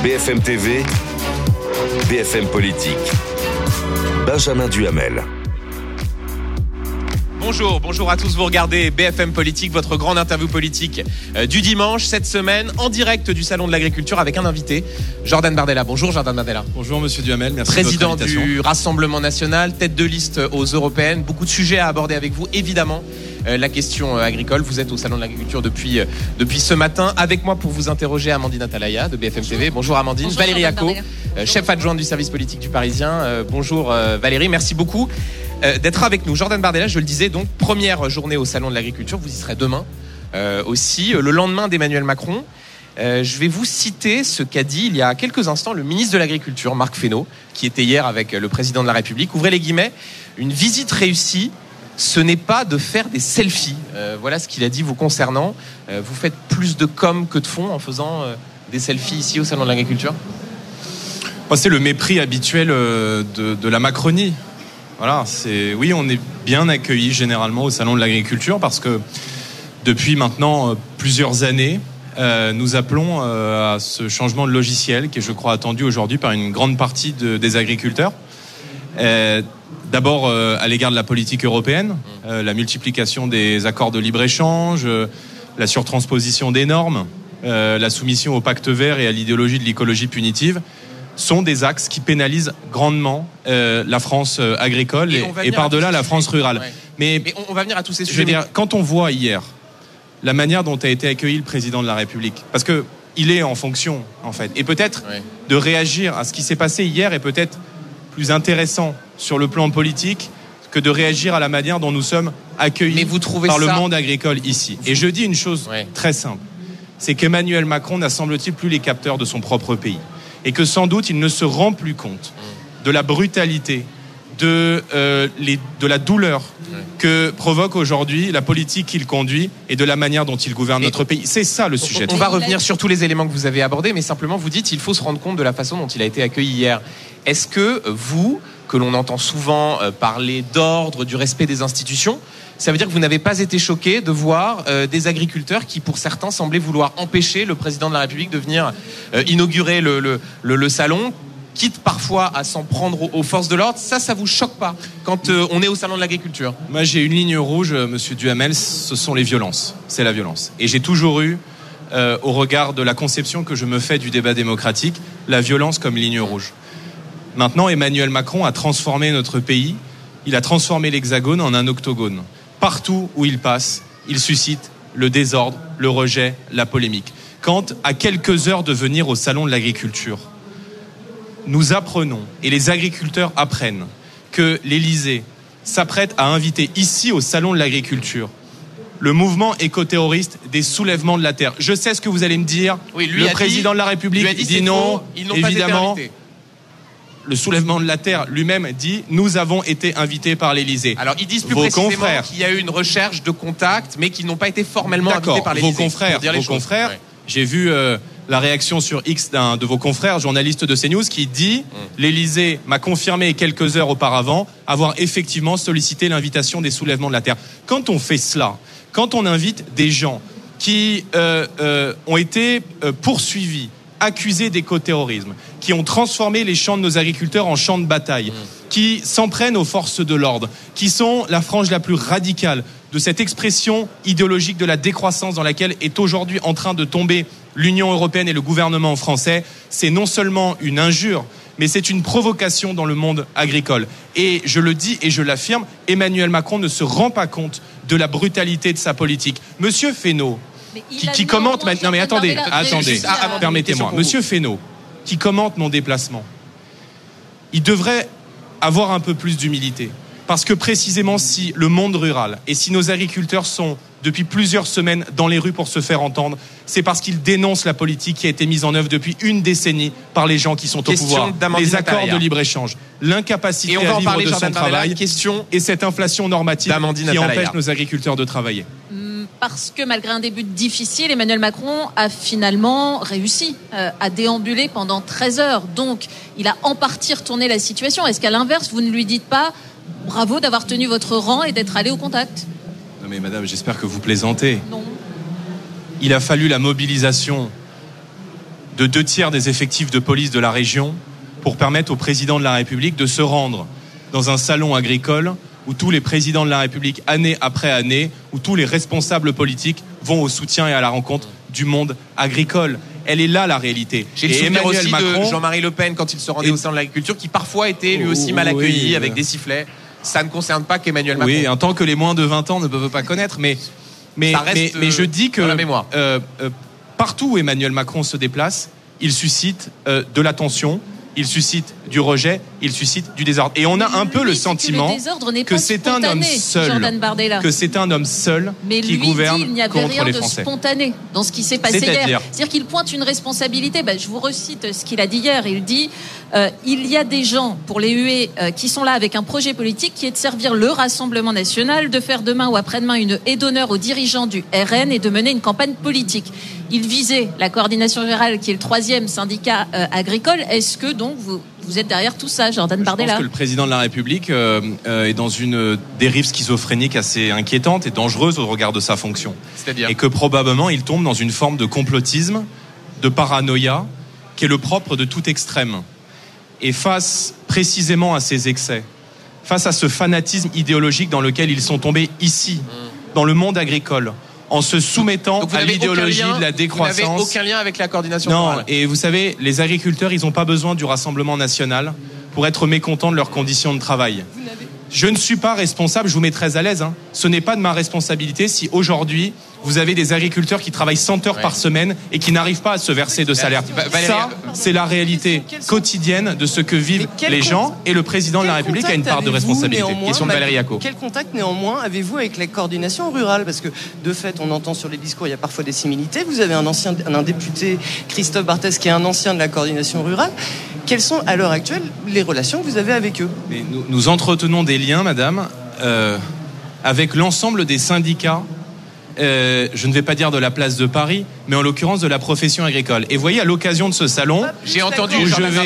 BFM TV, BFM Politique. Benjamin Duhamel. Bonjour à tous, vous regardez BFM Politique, votre grande interview politique du dimanche, cette semaine, en direct du Salon de l'Agriculture avec un invité, Jordan Bardella. Bonjour Jordan Bardella. Bonjour Monsieur Duhamel, merci Président de votre invitation. du Rassemblement National, tête de liste aux Européennes, beaucoup de sujets à aborder avec vous, évidemment. La question agricole, vous êtes au Salon de l'Agriculture depuis ce matin. Avec moi pour vous interroger, Amandine Atalaya de BFM TV. Bonjour Amandine. Bonjour, Valérie Acco, chef adjointe du service politique du Parisien. Bonjour Valérie, merci beaucoup d'être avec nous. Jordan Bardella, je le disais, donc première journée au Salon de l'Agriculture, vous y serez demain aussi, le lendemain d'Emmanuel Macron. Je vais vous citer ce qu'a dit il y a quelques instants le ministre de l'Agriculture, Marc Fesneau, qui était hier avec le président de la République. Ouvrez les guillemets, une visite réussie, ce n'est pas de faire des selfies. Voilà ce qu'il a dit vous concernant. Vous faites plus de com que de fond en faisant des selfies ici au Salon de l'Agriculture ? C'est le mépris habituel de la Macronie. Voilà, oui, on est bien accueillis généralement au Salon de l'Agriculture parce que depuis maintenant plusieurs années, nous appelons à ce changement de logiciel qui est, je crois, attendu aujourd'hui par une grande partie des agriculteurs. D'abord à l'égard de la politique européenne, la multiplication des accords de libre-échange, la surtransposition des normes, la soumission au pacte vert et à l'idéologie de l'écologie punitive sont des axes qui pénalisent grandement la France agricole et par-delà la France rurale. Ouais. Mais on va venir à tous ces sujets. Je veux dire, quand on voit hier la manière dont a été accueilli le président de la République, parce que il est en fonction en fait, et peut-être de réagir à ce qui s'est passé hier est peut-être plus intéressant sur le plan politique que de réagir à la manière dont nous sommes accueillis par le monde agricole ici. Et je dis une chose très simple, c'est qu'Emmanuel Macron n'a semble-t-il plus les capteurs de son propre pays. Et que sans doute il ne se rend plus compte de la brutalité, de la douleur que provoque aujourd'hui la politique qu'il conduit et de la manière dont il gouverne notre pays. C'est ça le sujet. On va revenir sur tous les éléments que vous avez abordés, mais simplement vous dites qu'il faut se rendre compte de la façon dont il a été accueilli hier. Est-ce que vous, que l'on entend souvent parler d'ordre, du respect des institutions, ça veut dire que vous n'avez pas été choqué de voir des agriculteurs qui, pour certains, semblaient vouloir empêcher le président de la République de venir inaugurer le salon, quitte parfois à s'en prendre aux forces de l'ordre. Ça vous choque pas quand on est au Salon de l'Agriculture ? Moi, j'ai une ligne rouge, Monsieur Duhamel, ce sont les violences. C'est la violence. Et j'ai toujours eu, au regard de la conception que je me fais du débat démocratique, la violence comme ligne rouge. Maintenant, Emmanuel Macron a transformé notre pays, il a transformé l'Hexagone en un octogone. Partout où il passe, il suscite le désordre, le rejet, la polémique. Quand, à quelques heures de venir au Salon de l'Agriculture, nous apprenons, et les agriculteurs apprennent, que l'Élysée s'apprête à inviter ici au Salon de l'Agriculture le mouvement écoterroriste des soulèvements de la terre. Je sais ce que vous allez me dire. Oui, le président de la République dit non, évidemment. Le soulèvement de la terre lui-même dit « Nous avons été invités par l'Élysée ». Alors, ils disent plus précisément qu'il y a eu une recherche de contact, mais qu'ils n'ont pas été formellement invités par l'Élysée. Vos confrères, j'ai vu la réaction sur X d'un de vos confrères, journaliste de CNews, qui dit « L'Élysée m'a confirmé quelques heures auparavant avoir effectivement sollicité l'invitation des soulèvements de la terre ». Quand on fait cela, quand on invite des gens qui ont été poursuivis, accusés d'écoterrorisme, qui ont transformé les champs de nos agriculteurs en champs de bataille, qui s'en prennent aux forces de l'ordre, qui sont la frange la plus radicale de cette expression idéologique de la décroissance dans laquelle est aujourd'hui en train de tomber l'Union européenne et le gouvernement français, c'est non seulement une injure, mais c'est une provocation dans le monde agricole. Et je le dis et je l'affirme, Emmanuel Macron ne se rend pas compte de la brutalité de sa politique. Monsieur Fesneau, qui commente maintenant... Non mais attendez, permettez-moi. Monsieur Fesneau, qui commente mon déplacement, il devrait avoir un peu plus d'humilité. Parce que précisément si le monde rural et si nos agriculteurs sont depuis plusieurs semaines dans les rues pour se faire entendre, c'est parce qu'ils dénoncent la politique qui a été mise en œuvre depuis une décennie par les gens qui sont au pouvoir. Les accords de libre-échange, l'incapacité à vivre de son travail et cette inflation normative qui empêche nos agriculteurs de travailler. Parce que malgré un début difficile, Emmanuel Macron a finalement réussi à déambuler pendant 13 heures. Donc, il a en partie retourné la situation. Est-ce qu'à l'inverse, vous ne lui dites pas bravo d'avoir tenu votre rang et d'être allé au contact ? Non mais madame, j'espère que vous plaisantez. Non. Il a fallu la mobilisation de 2/3 des effectifs de police de la région pour permettre au président de la République de se rendre dans un salon agricole où tous les présidents de la République, année après année, où tous les responsables politiques vont au soutien et à la rencontre du monde agricole. Elle est là, la réalité. J'ai le souvenir aussi de Jean-Marie Le Pen quand il se rendait au salon de l'agriculture, qui parfois était lui aussi mal accueilli avec des sifflets. Ça ne concerne pas qu'Emmanuel Macron. Oui, en tant que les moins de 20 ans ne peuvent pas connaître, mais je dis que dans la mémoire. Partout où Emmanuel Macron se déplace, il suscite de l'attention, il suscite du rejet, il suscite du désordre. Et on a un peu le sentiment que c'est un homme seul qui gouverne il n'y avait contre rien les de Français. Spontané dans ce qui s'est passé hier. C'est-à-dire qu'il pointe une responsabilité. Je vous recite ce qu'il a dit hier. Il dit il y a des gens, pour les huer, qui sont là avec un projet politique qui est de servir le Rassemblement national, de faire demain ou après-demain une haie d'honneur aux dirigeants du RN et de mener une campagne politique. Il visait la coordination rurale, qui est le 3e syndicat agricole. Est-ce que donc vous êtes derrière tout ça, Jordan Bardella? Je pense que le président de la République est dans une dérive schizophrénique assez inquiétante et dangereuse au regard de sa fonction. C'est-à-dire ? Et que probablement il tombe dans une forme de complotisme, de paranoïa, qui est le propre de tout extrême. Et face précisément à ces excès, face à ce fanatisme idéologique dans lequel ils sont tombés ici, dans le monde agricole, en se soumettant à l'idéologie de la décroissance. Vous n'avez aucun lien avec la coordination rurale. Non, et vous savez, les agriculteurs, ils n'ont pas besoin du Rassemblement national pour être mécontents de leurs conditions de travail. Je ne suis pas responsable, je vous mets très à l'aise, ce n'est pas de ma responsabilité si aujourd'hui vous avez des agriculteurs qui travaillent 100 heures par semaine et qui n'arrivent pas à se verser de salaire. Ça, c'est la réalité quotidienne de ce que vivent les gens, et le président de la République a une part de responsabilité. Question de Valérie Yacco. Quel contact néanmoins avez-vous avec la coordination rurale? Parce que de fait, on entend sur les discours, il y a parfois des similitudes. Vous avez un député, Christophe Barthès, qui est un ancien de la coordination rurale. Quelles sont à l'heure actuelle les relations que vous avez avec eux? Mais nous entretenons des liens, madame, avec l'ensemble des syndicats, je ne vais pas dire de la place de Paris, mais en l'occurrence de la profession agricole. Et vous voyez, à l'occasion de ce salon... J'ai entendu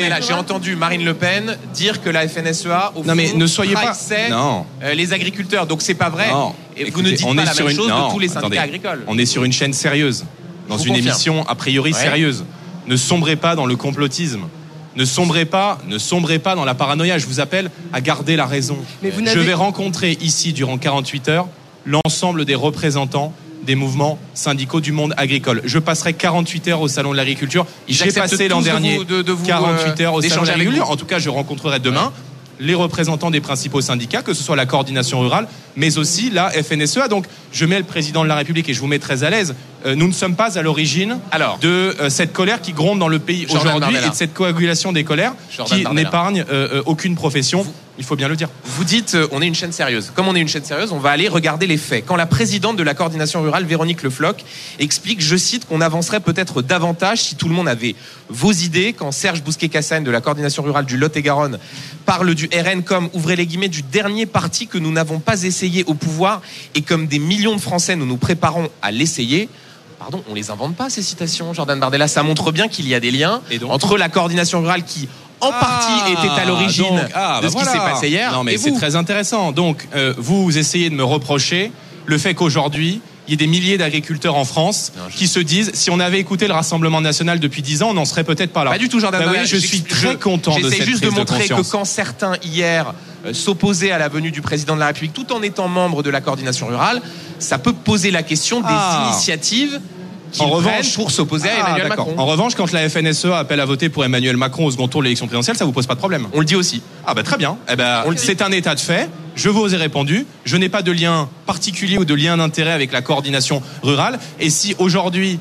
Marine Le Pen dire que la FNSEA, au fond, trahissait les agriculteurs. Donc c'est pas vrai. Non, et vous ne dites pas la même chose de tous les syndicats agricoles. On est sur une chaîne sérieuse, dans une émission a priori sérieuse. Ne sombrez pas dans le complotisme. Ne sombrez pas dans la paranoïa. Je vous appelle à garder la raison. Je vais rencontrer ici, durant 48 heures, l'ensemble des représentants des mouvements syndicaux du monde agricole. Je passerai 48 heures au Salon de l'Agriculture. J'ai passé l'an dernier 48 heures au Salon de l'Agriculture. En tout cas, je rencontrerai demain les représentants des principaux syndicats, que ce soit la coordination rurale, mais aussi la FNSEA. Donc, je mets le président de la République et je vous mets très à l'aise. Nous ne sommes pas à l'origine de cette colère qui gronde dans le pays aujourd'hui et de cette coagulation des colères qui n'épargne aucune profession. Il faut bien le dire. Vous dites, on est une chaîne sérieuse. Comme on est une chaîne sérieuse, on va aller regarder les faits. Quand la présidente de la coordination rurale, Véronique Le Floch, explique, je cite, qu'on avancerait peut-être davantage si tout le monde avait vos idées. Quand Serge Bousquet-Cassagne de la coordination rurale du Lot-et-Garonne parle du RN comme, ouvrez les guillemets, du dernier parti que nous n'avons pas essayé au pouvoir et comme des millions de Français, nous nous préparons à l'essayer. Pardon, on les invente pas, ces citations, Jordan Bardella. Ça montre bien qu'il y a des liens entre la coordination rurale qui, en partie, était à l'origine de ce qui s'est passé hier. Non, mais c'est très intéressant. Donc, vous essayez de me reprocher le fait qu'aujourd'hui, il y ait des milliers d'agriculteurs en France qui se disent, si on avait écouté le Rassemblement national depuis 10 ans, on n'en serait peut-être pas là. Pas du tout, Jordan Bardella. Je suis très content de cette prise de conscience. J'essaie juste de montrer que quand certains, hier, s'opposaient à la venue du président de la République, tout en étant membre de la coordination rurale, ça peut poser la question des initiatives qu'ils prennent pour s'opposer à Emmanuel Macron. En revanche, quand la FNSEA appelle à voter pour Emmanuel Macron au second tour de l'élection présidentielle, ça vous pose pas de problème. On le dit aussi. Très bien. C'est un état de fait. Je vous ai répondu. Je n'ai pas de lien particulier ou de lien d'intérêt avec la coordination rurale. Et si aujourd'hui,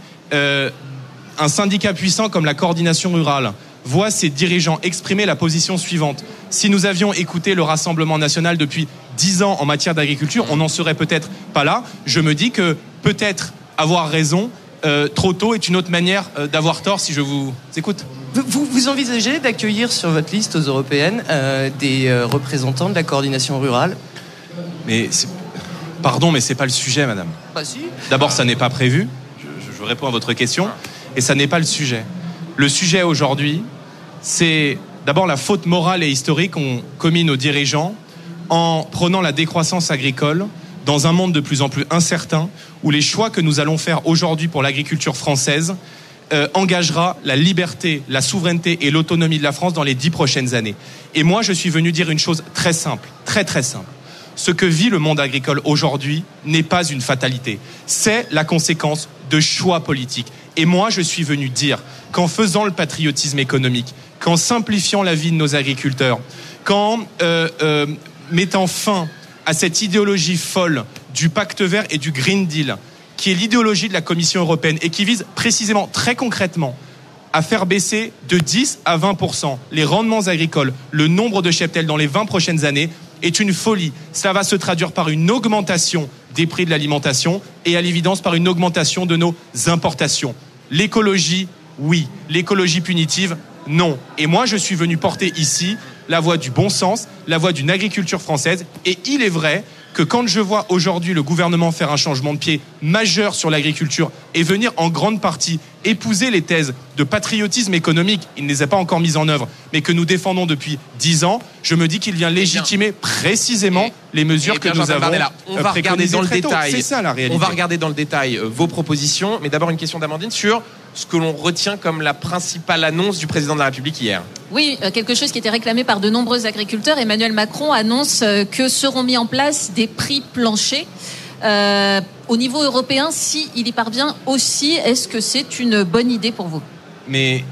un syndicat puissant comme la coordination rurale voit ses dirigeants exprimer la position suivante: si nous avions écouté le Rassemblement national depuis 10 ans en matière d'agriculture, on n'en serait peut-être pas là. Je me dis que peut-être avoir raison trop tôt est une autre manière d'avoir tort, si je vous écoute. Vous envisagez d'accueillir sur votre liste aux européennes des représentants de la coordination rurale? Pardon, mais c'est pas le sujet, madame. Si. D'abord, ça n'est pas prévu. Je réponds à votre question. Et ça n'est pas le sujet. Le sujet aujourd'hui, c'est d'abord la faute morale et historique qu'ont commis nos dirigeants en prenant la décroissance agricole dans un monde de plus en plus incertain, où les choix que nous allons faire aujourd'hui pour l'agriculture française engagera la liberté, la souveraineté et l'autonomie de la France dans les 10 prochaines années. Et moi, je suis venu dire une chose très simple, très très simple. Ce que vit le monde agricole aujourd'hui n'est pas une fatalité. C'est la conséquence de choix politiques. Et moi, je suis venu dire qu'en faisant le patriotisme économique, qu'en simplifiant la vie de nos agriculteurs, qu'en mettant fin à cette idéologie folle du pacte vert et du Green Deal, qui est l'idéologie de la Commission européenne et qui vise précisément, très concrètement, à faire baisser de 10 à 20% les rendements agricoles, le nombre de cheptels dans les 20 prochaines années, est une folie. Ça va se traduire par une augmentation des prix de l'alimentation et à l'évidence par une augmentation de nos importations. L'écologie, oui. L'écologie punitive, non. Et moi, je suis venu porter ici la voix du bon sens, la voix d'une agriculture française. Et il est vrai que quand je vois aujourd'hui le gouvernement faire un changement de pied majeur sur l'agriculture et venir en grande partie épouser les thèses de patriotisme économique, il ne les a pas encore mises en œuvre, mais que nous défendons depuis 10 ans, je me dis qu'il vient légitimer précisément les mesures que nous avons on va regarder dans le détail. C'est ça la réalité. On va regarder dans le détail vos propositions, mais d'abord une question d'Amandine sur ce que l'on retient comme la principale annonce du président de la République hier. Oui, quelque chose qui était réclamé par de nombreux agriculteurs. Emmanuel Macron annonce que seront mis en place des prix planchers. Au niveau européen, s'il y parvient aussi, est-ce que c'est une bonne idée pour vous ? Mais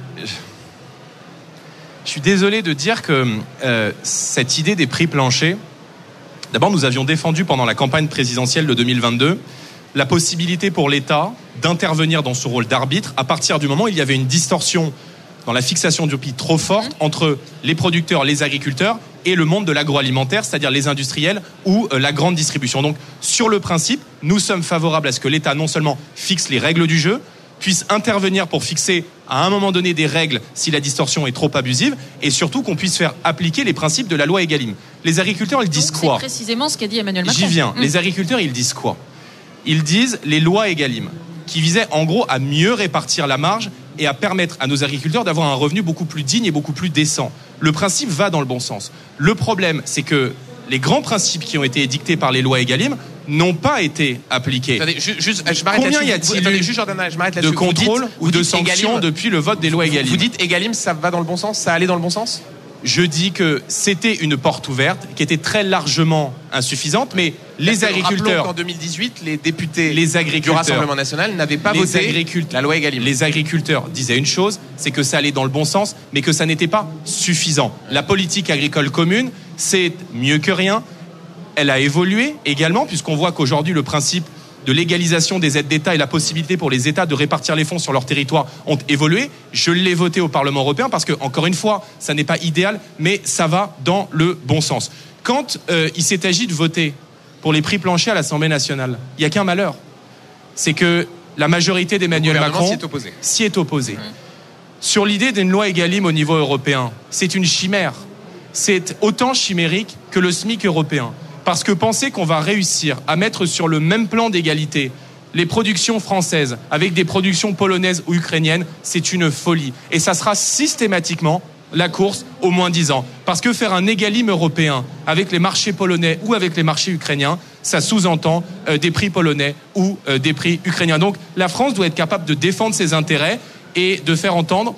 je suis désolé de dire que cette idée des prix planchers, d'abord nous avions défendu pendant la campagne présidentielle de 2022 la possibilité pour l'État d'intervenir dans ce rôle d'arbitre à partir du moment où il y avait une distorsion dans la fixation du prix trop forte entre les producteurs, les agriculteurs et le monde de l'agroalimentaire, c'est-à-dire les industriels ou la grande distribution. Donc, sur le principe, nous sommes favorables à ce que l'État non seulement fixe les règles du jeu, puisse intervenir pour fixer à un moment donné des règles si la distorsion est trop abusive, et surtout qu'on puisse faire appliquer les principes de la loi Egalim. Les agriculteurs, ils disent quoi ? C'est précisément ce qu'a dit Emmanuel Macron. J'y viens. Les agriculteurs, ils disent quoi ? Ils disent les lois Egalim, qui visaient en gros à mieux répartir la marge et à permettre à nos agriculteurs d'avoir un revenu beaucoup plus digne et beaucoup plus décent. Le principe va dans le bon sens. Le problème, c'est que les grands principes qui ont été édictés par les lois Egalim n'ont pas été appliqués. Attendez, je m'arrête Combien là-dessus. y a-t-il Attendez, eu juste, Jordan, je m'arrête de là-dessus. contrôle ou de sanctions Egalim, depuis le vote des lois Egalim ? Vous dites Egalim, ça va dans le bon sens ? Ça allait dans le bon sens ? Je dis que c'était une porte ouverte qui était très largement insuffisante, mais les agriculteurs... Rappelons qu'en 2018, les députés du agriculteurs, Rassemblement national n'avaient pas voté la loi Egalim. Les agriculteurs disaient une chose, c'est que ça allait dans le bon sens, mais que ça n'était pas suffisant. La politique agricole commune, c'est mieux que rien. Elle a évolué également, puisqu'on voit qu'aujourd'hui, le principe de l'égalisation des aides d'État et la possibilité pour les États de répartir les fonds sur leur territoire ont évolué. Je l'ai voté au Parlement européen parce que, encore une fois, ça n'est pas idéal, mais ça va dans le bon sens. Quand il s'est agi de voter pour les prix planchers à l'Assemblée nationale, il n'y a qu'un malheur. C'est que la majorité d'Emmanuel Macron s'y est opposée. Sur l'idée d'une loi Egalim au niveau européen, c'est une chimère. C'est autant chimérique que le SMIC européen. Parce que penser qu'on va réussir à mettre sur le même plan d'égalité les productions françaises avec des productions polonaises ou ukrainiennes, c'est une folie. Et ça sera systématiquement la course au moins 10 ans. Parce que faire un Egalim européen avec les marchés polonais ou avec les marchés ukrainiens, ça sous-entend des prix polonais ou des prix ukrainiens. Donc la France doit être capable de défendre ses intérêts et de faire entendre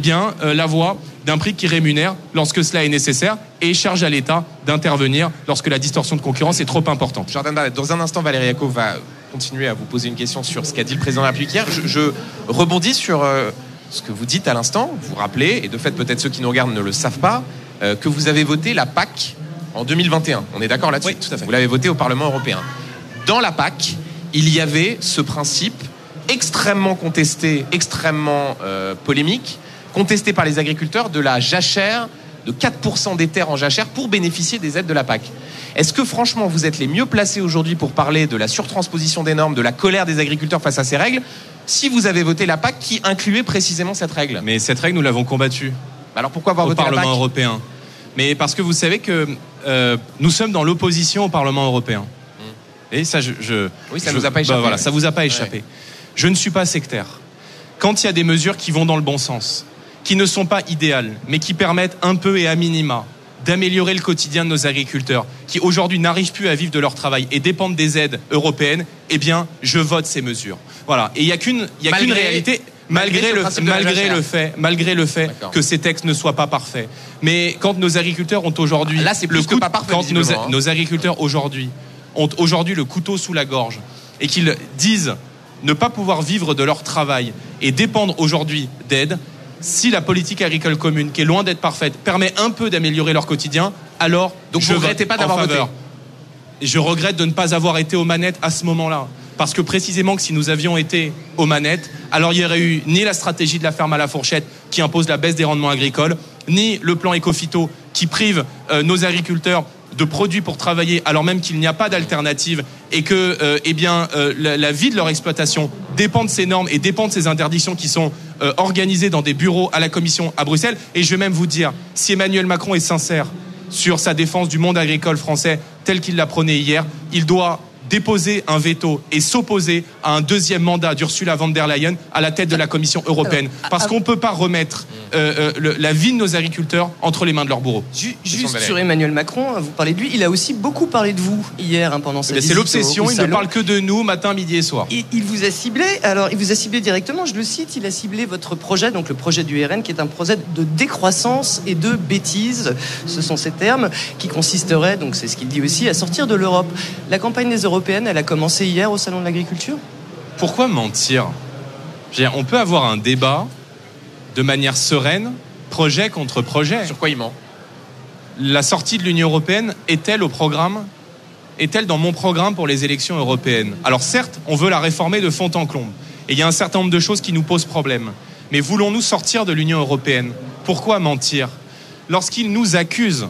la voix d'un prix qui rémunère lorsque cela est nécessaire et charge à l'État d'intervenir lorsque la distorsion de concurrence est trop importante. Jordan Bardella, dans un instant, Valérie Acco va continuer à vous poser une question sur ce qu'a dit le président de la République hier. Je rebondis sur ce que vous dites à l'instant. Vous rappelez, et de fait peut-être ceux qui nous regardent ne le savent pas, que vous avez voté la PAC en 2021. On est d'accord là-dessus ? Oui, tout à fait. Vous l'avez voté au Parlement européen. Dans la PAC, il y avait ce principe extrêmement contesté, extrêmement polémique, contesté par les agriculteurs de la jachère, de 4% des terres en jachère pour bénéficier des aides de la PAC. Est-ce que franchement vous êtes les mieux placés aujourd'hui pour parler de la surtransposition des normes, de la colère des agriculteurs face à ces règles, si vous avez voté la PAC qui incluait précisément cette règle ? Mais cette règle, nous l'avons combattue. Alors pourquoi avoir voté la PAC ? Au Parlement européen. Mais parce que vous savez que nous sommes dans l'opposition au Parlement européen. Et ça, oui, ça nous a pas échappé. Voilà, ça vous a pas échappé. Ouais. Je ne suis pas sectaire. Quand il y a des mesures qui vont dans le bon sens, qui ne sont pas idéales, mais qui permettent un peu et à minima d'améliorer le quotidien de nos agriculteurs, qui aujourd'hui n'arrivent plus à vivre de leur travail et dépendent des aides européennes, je vote ces mesures. Voilà. Et il y a qu'une réalité. Malgré le fait que ces textes ne soient pas parfaits. Mais quand nos agriculteurs ont aujourd'hui... Là, c'est plus que pas parfait, quand nos agriculteurs aujourd'hui ont le couteau sous la gorge et qu'ils disent ne pas pouvoir vivre de leur travail et dépendre aujourd'hui d'aide, si la politique agricole commune, qui est loin d'être parfaite, permet un peu d'améliorer leur quotidien, alors donc je ne regrettez pas d'avoir voté. Je regrette de ne pas avoir été aux manettes à ce moment-là. Parce que précisément que si nous avions été aux manettes, alors il n'y aurait eu ni la stratégie de la ferme à la fourchette qui impose la baisse des rendements agricoles, ni le plan éco-phyto qui prive nos agriculteurs de produits pour travailler alors même qu'il n'y a pas d'alternative et que la vie de leur exploitation dépend de ces normes et dépend de ces interdictions qui sont organisées dans des bureaux à la Commission à Bruxelles. Et je vais même vous dire, si Emmanuel Macron est sincère sur sa défense du monde agricole français tel qu'il l'a prôné hier, il doit déposer un veto et s'opposer à un deuxième mandat d'Ursula von der Leyen à la tête de la Commission européenne. Parce qu'on ne peut pas remettre la vie de nos agriculteurs entre les mains de leurs bourreaux. Juste sur Emmanuel Macron, vous parlez de lui, il a aussi beaucoup parlé de vous hier pendant sa visite. C'est l'obsession, il ne parle que de nous matin, midi et soir. Il vous a ciblé, alors il vous a ciblé directement, je le cite, il a ciblé votre projet, donc le projet du RN, qui est un projet de décroissance et de bêtise, ce sont ces termes, qui consisterait, donc c'est ce qu'il dit aussi, à sortir de l'Europe. La campagne des Européennes, elle a commencé hier au Salon de l'Agriculture. Pourquoi mentir ? On peut avoir un débat de manière sereine, projet contre projet. Sur quoi il ment ? La sortie de l'Union européenne est-elle au programme ? Est-elle dans mon programme pour les élections européennes ? Alors certes, on veut la réformer de fond en comble. Et il y a un certain nombre de choses qui nous posent problème. Mais voulons-nous sortir de l'Union européenne ? Pourquoi mentir ? Lorsqu'ils nous accusent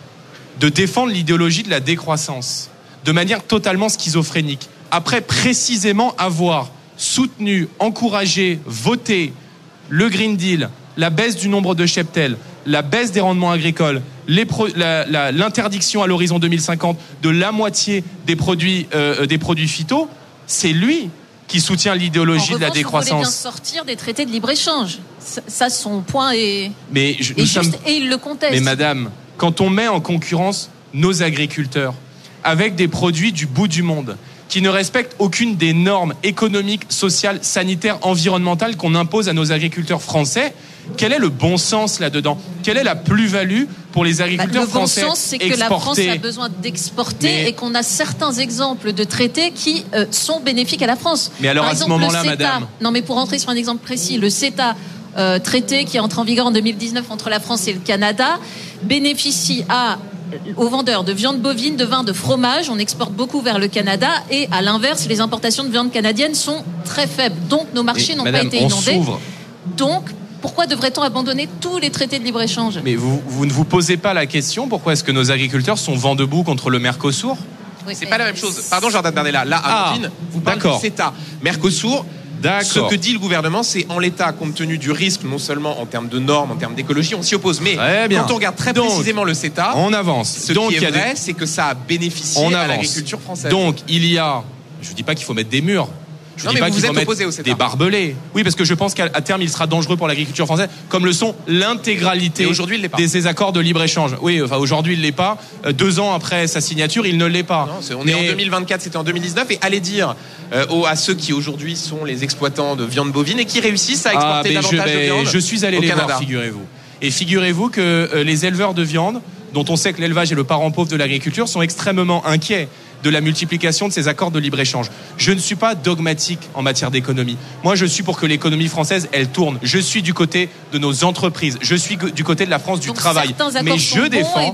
de défendre l'idéologie de la décroissance de manière totalement schizophrénique, après précisément avoir soutenu, encouragé, voté le Green Deal, la baisse du nombre de cheptels, la baisse des rendements agricoles, l'interdiction à l'horizon 2050 de la moitié des produits phyto, c'est lui qui soutient l'idéologie de la décroissance. Vous voulez bien sortir des traités de libre-échange. Ça, son point est et il le conteste. Mais madame, quand on met en concurrence nos agriculteurs avec des produits du bout du monde, qui ne respectent aucune des normes économiques, sociales, sanitaires, environnementales qu'on impose à nos agriculteurs français, quel est le bon sens là-dedans ? Quelle est la plus-value pour les agriculteurs français ? Le bon sens, c'est que la France a besoin d'exporter et qu'on a certains exemples de traités qui sont bénéfiques à la France. Mais alors, par exemple, à ce moment-là, madame... Non, mais pour rentrer sur un exemple précis, le CETA, traité qui entre en vigueur en 2019 entre la France et le Canada, bénéficie aux vendeurs de viande bovine, de vin, de fromage. On exporte beaucoup vers le Canada et à l'inverse, les importations de viande canadienne sont très faibles. Donc nos marchés n'ont pas été inondés. Donc pourquoi devrait-on abandonner tous les traités de libre-échange ? Mais vous ne vous posez pas la question, pourquoi est-ce que nos agriculteurs sont vent debout contre le Mercosur ? Oui, c'est pas la même chose. Pardon Jordan Bardella, là, Amandine, vous parlez du CETA. Mercosur, ce que dit le gouvernement, c'est en l'état, compte tenu du risque, non seulement en termes de normes, en termes d'écologie, on s'y oppose. Mais quand on regarde très précisément le CETA, on avance. Ce qui est vrai, c'est que ça a bénéficié à l'agriculture française. Donc, je ne dis pas qu'il faut mettre des murs. Je ne dis pas qu'il faut mettre des barbelés. Oui, parce que je pense qu'à terme, il sera dangereux pour l'agriculture française, comme le sont l'intégralité de ces accords de libre-échange. Oui, enfin, aujourd'hui, il ne l'est pas. 2 ans après sa signature, il ne l'est pas. Non, on est en 2024, c'était en 2019. Et allez dire à ceux qui aujourd'hui sont les exploitants de viande bovine et qui réussissent à exporter davantage de viande. Je suis allé les voir, figurez-vous. Et figurez-vous que les éleveurs de viande, dont on sait que l'élevage est le parent pauvre de l'agriculture, sont extrêmement inquiets de la multiplication de ces accords de libre-échange. Je ne suis pas dogmatique en matière d'économie. Moi, je suis pour que l'économie française, elle tourne. Je suis du côté de nos entreprises. Je suis du côté de la France du travail. Mais je défends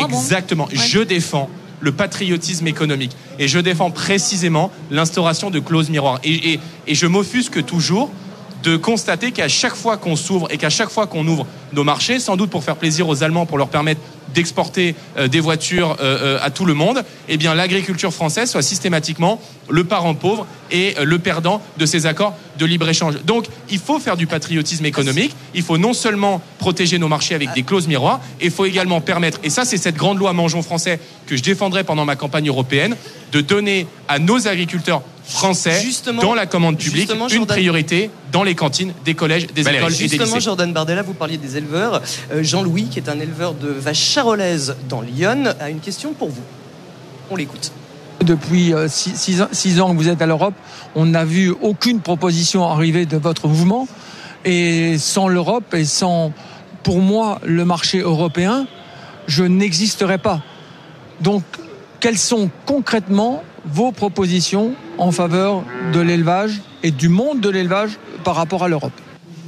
je défends le patriotisme économique. Et je défends précisément l'instauration de clauses miroirs. Et je m'offusque toujours de constater qu'à chaque fois qu'on s'ouvre et qu'à chaque fois qu'on ouvre nos marchés, sans doute pour faire plaisir aux Allemands, pour leur permettre d'exporter des voitures à tout le monde, eh bien l'agriculture française soit systématiquement le parent pauvre et le perdant de ces accords de libre-échange. Donc il faut faire du patriotisme économique, il faut non seulement protéger nos marchés avec des clauses miroirs, il faut également permettre, et ça c'est cette grande loi Mangeons français que je défendrai pendant ma campagne européenne, de donner à nos agriculteurs français, dans la commande publique, une priorité dans les cantines des collèges, des écoles et des lycées. Justement, Jordan Bardella, vous parliez des éleveurs. Jean-Louis, qui est un éleveur de vaches charolaises dans l'Yonne, a une question pour vous. On l'écoute. Depuis 6 ans que vous êtes à l'Europe, on n'a vu aucune proposition arriver de votre mouvement. Et sans l'Europe et sans, pour moi, le marché européen, je n'existerais pas. Donc, quelles sont concrètement vos propositions en faveur de l'élevage et du monde de l'élevage par rapport à l'Europe ?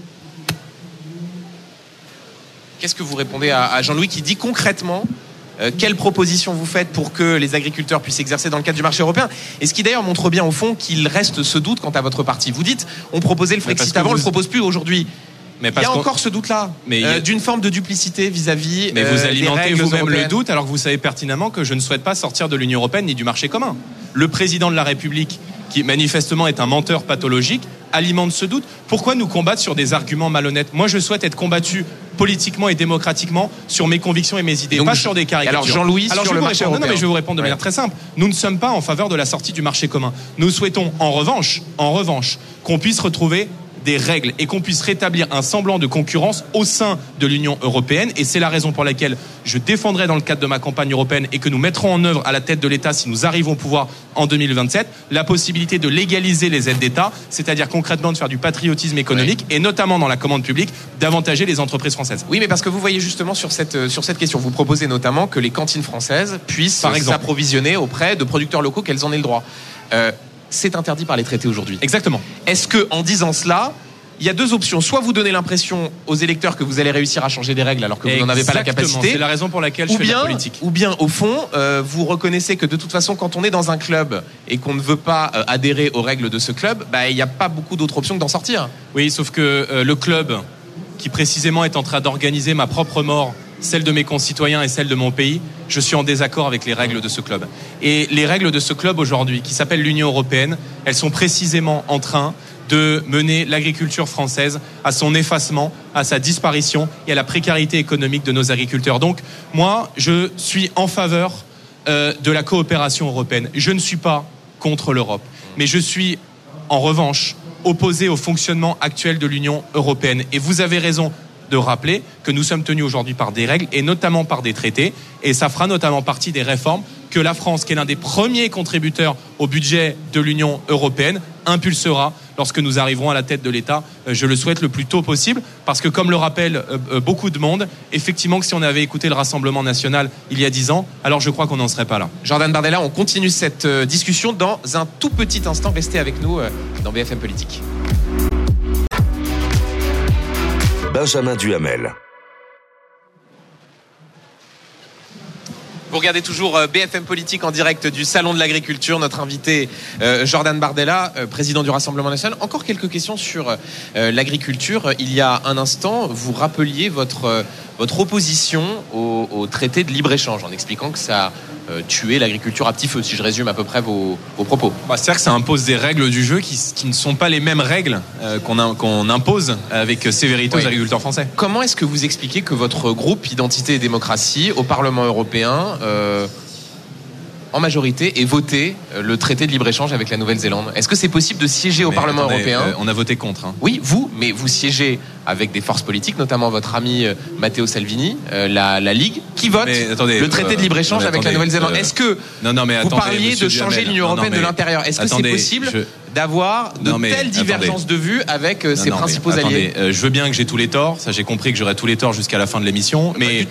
Qu'est-ce que vous répondez à Jean-Louis qui dit concrètement quelles propositions vous faites pour que les agriculteurs puissent exercer dans le cadre du marché européen? Et ce qui d'ailleurs montre bien au fond qu'il reste ce doute quant à votre parti. Vous dites, on proposait le Frexit avant, on ne le propose plus aujourd'hui. Mais il y a encore ce doute-là, d'une forme de duplicité vis-à-vis mais vous alimentez vous-même européennes. Le doute alors que vous savez pertinemment que je ne souhaite pas sortir de l'Union européenne ni du marché commun. Le président de la République, qui manifestement est un menteur pathologique, alimente ce doute. Pourquoi nous combattre sur des arguments malhonnêtes? Moi, je souhaite être combattu politiquement et démocratiquement sur mes convictions et mes idées, pas sur des caricatures. Alors Jean-Louis, sur le marché européen. Non, mais je vais vous répondre de manière très simple. Nous ne sommes pas en faveur de la sortie du marché commun. Nous souhaitons en revanche, qu'on puisse retrouver des règles et qu'on puisse rétablir un semblant de concurrence au sein de l'Union européenne. Et c'est la raison pour laquelle je défendrai dans le cadre de ma campagne européenne et que nous mettrons en œuvre à la tête de l'État, si nous arrivons au pouvoir en 2027, la possibilité de légaliser les aides d'État, c'est-à-dire concrètement de faire du patriotisme économique et notamment dans la commande publique, d'avantager les entreprises françaises. Oui, mais parce que vous voyez justement sur cette question, vous proposez notamment que les cantines françaises puissent s'approvisionner auprès de producteurs locaux, qu'elles en aient le droit. C'est interdit par les traités aujourd'hui. Exactement. Est-ce que, en disant cela, il y a deux options. Soit vous donnez l'impression aux électeurs que vous allez réussir à changer des règles alors que vous n'en avez pas la capacité. C'est la raison pour laquelle je fais de la politique. Ou bien, au fond, vous reconnaissez que de toute façon, quand on est dans un club et qu'on ne veut pas adhérer aux règles de ce club, il n'y a pas beaucoup d'autres options que d'en sortir. Oui, sauf que le club, qui précisément est en train d'organiser ma propre mort, celle de mes concitoyens et celle de mon pays, je suis en désaccord avec les règles de ce club. Et les règles de ce club aujourd'hui, qui s'appelle l'Union européenne, elles sont précisément en train de mener l'agriculture française à son effacement, à sa disparition et à la précarité économique de nos agriculteurs. Donc, moi, je suis en faveur de la coopération européenne. Je ne suis pas contre l'Europe, mais je suis, en revanche, opposé au fonctionnement actuel de l'Union européenne. Et vous avez raison de rappeler que nous sommes tenus aujourd'hui par des règles et notamment par des traités, et ça fera notamment partie des réformes que la France, qui est l'un des premiers contributeurs au budget de l'Union européenne, impulsera lorsque nous arriverons à la tête de l'État. Je le souhaite le plus tôt possible, parce que comme le rappelle beaucoup de monde, effectivement que si on avait écouté le Rassemblement national il y a 10 ans, alors je crois qu'on n'en serait pas là. Jordan Bardella, on continue cette discussion dans un tout petit instant. Restez avec nous dans BFM Politique. Benjamin Duhamel. Vous regardez toujours BFM Politique en direct du Salon de l'Agriculture. Notre invité Jordan Bardella, président du Rassemblement national. Encore quelques questions sur l'agriculture. Il y a un instant, vous rappeliez votre opposition au traité de libre-échange en expliquant que ça tuait l'agriculture à petit feu, si je résume à peu près vos propos. C'est-à-dire que ça impose des règles du jeu qui ne sont pas les mêmes règles qu'on impose avec sévérité aux agriculteurs français. Comment est-ce que vous expliquez que votre groupe Identité et Démocratie au Parlement européen en majorité ait voté le traité de libre-échange avec la Nouvelle-Zélande? Est-ce que c'est possible de siéger au Parlement européen? On a voté contre. Oui, mais vous siégez avec des forces politiques, notamment votre ami Matteo Salvini, la Ligue, qui vote le traité de libre-échange avec la Nouvelle-Zélande. Est-ce que vous parliez de changer l'Union européenne de l'intérieur? Est-ce que c'est possible d'avoir de telles divergences de vues avec ses principaux alliés? Je veux bien que j'ai tous les torts, ça j'ai compris que j'aurai tous les torts jusqu'à la fin de l'émission, mais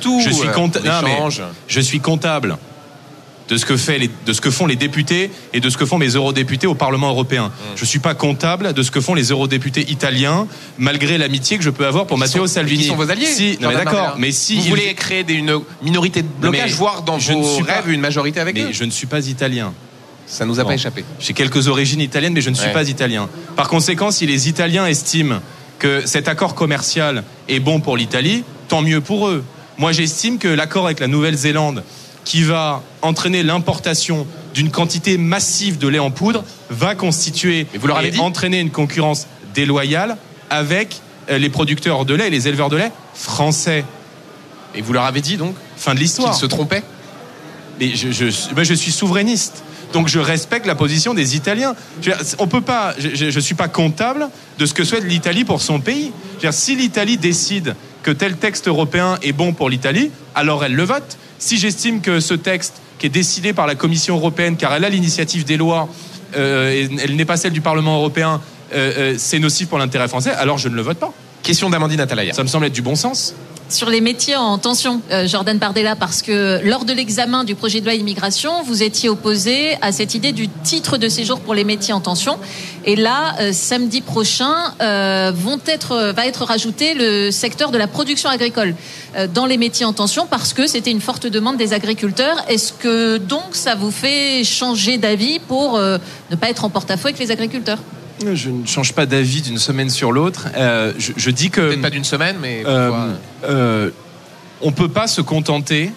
je suis comptable de ce que font les députés et de ce que font mes eurodéputés au Parlement européen. Je suis pas comptable de ce que font les eurodéputés italiens, malgré l'amitié que je peux avoir pour Matteo Salvini. Qui sont vos alliés? Si, non mais d'accord, mais si vous voulez créer une minorité de blocage, voire dans vos rêves une majorité avec eux. Mais je ne suis pas italien. Ça nous a pas échappé. J'ai quelques origines italiennes, mais je ne suis pas italien. Par conséquent, si les Italiens estiment que cet accord commercial est bon pour l'Italie, tant mieux pour eux. Moi, j'estime que l'accord avec la Nouvelle-Zélande, qui va entraîner l'importation d'une quantité massive de lait en poudre, va constituer et entraîner une concurrence déloyale avec les producteurs de lait et les éleveurs de lait français. Et vous leur avez dit donc fin de l'histoire qu'ils se trompaient? Mais je suis souverainiste. Donc je respecte la position des Italiens. On peut pas. Je suis pas comptable de ce que souhaite l'Italie pour son pays. Si l'Italie décide que tel texte européen est bon pour l'Italie, alors elle le vote. Si j'estime que ce texte qui est décidé par la Commission européenne, car elle a l'initiative des lois, et elle n'est pas celle du Parlement européen, c'est nocif pour l'intérêt français, alors je ne le vote pas. Question d'Amandine Atalaya. Ça me semble être du bon sens. Sur les métiers en tension, Jordan Bardella, parce que lors de l'examen du projet de loi immigration, vous étiez opposé à cette idée du titre de séjour pour les métiers en tension. Et là, samedi prochain, va être rajouté le secteur de la production agricole dans les métiers en tension, parce que c'était une forte demande des agriculteurs. Est-ce que donc ça vous fait changer d'avis pour ne pas être en porte-à-faux avec les agriculteurs ? Je ne change pas d'avis d'une semaine sur l'autre. Je dis que... Peut-être pas d'une semaine, mais pourquoi on ne peut pas se contenter,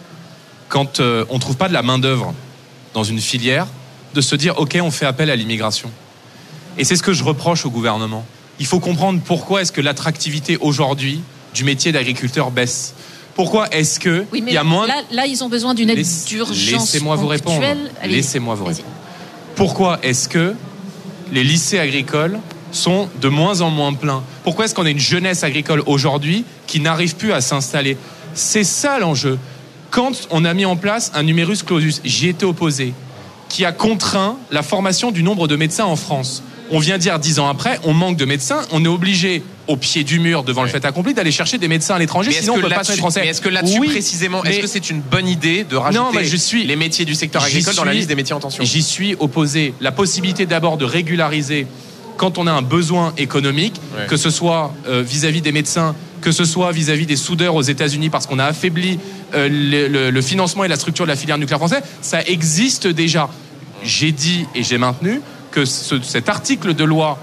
quand on ne trouve pas de la main-d'œuvre dans une filière, de se dire « Ok, on fait appel à l'immigration ». Et c'est ce que je reproche au gouvernement. Il faut comprendre pourquoi est-ce que l'attractivité aujourd'hui du métier d'agriculteur baisse. Pourquoi est-ce que oui, mais il y a moins... Là, ils ont besoin d'une aide d'urgence. Laissez-moi vous répondre. Laissez-moi vous répondre. Pourquoi est-ce que les lycées agricoles sont de moins en moins pleins? Pourquoi est-ce qu'on a une jeunesse agricole aujourd'hui qui n'arrive plus à s'installer? C'est ça l'enjeu. Quand on a mis en place un numerus clausus, j'y étais opposé, qui a contraint la formation du nombre de médecins en France. On vient dire 10 ans après, on manque de médecins, on est obligé, au pied du mur, devant le fait accompli, d'aller chercher des médecins à l'étranger, sinon on ne peut pas être français. Mais est-ce que là-dessus, précisément, est-ce que c'est une bonne idée de rajouter les métiers du secteur agricole dans la liste des métiers en tension? J'y suis opposé. La possibilité d'abord de régulariser quand on a un besoin économique, que ce soit vis-à-vis des médecins, que ce soit vis-à-vis des soudeurs aux États-Unis, parce qu'on a affaibli le financement et la structure de la filière nucléaire française, ça existe déjà. J'ai dit et j'ai maintenu que cet article de loi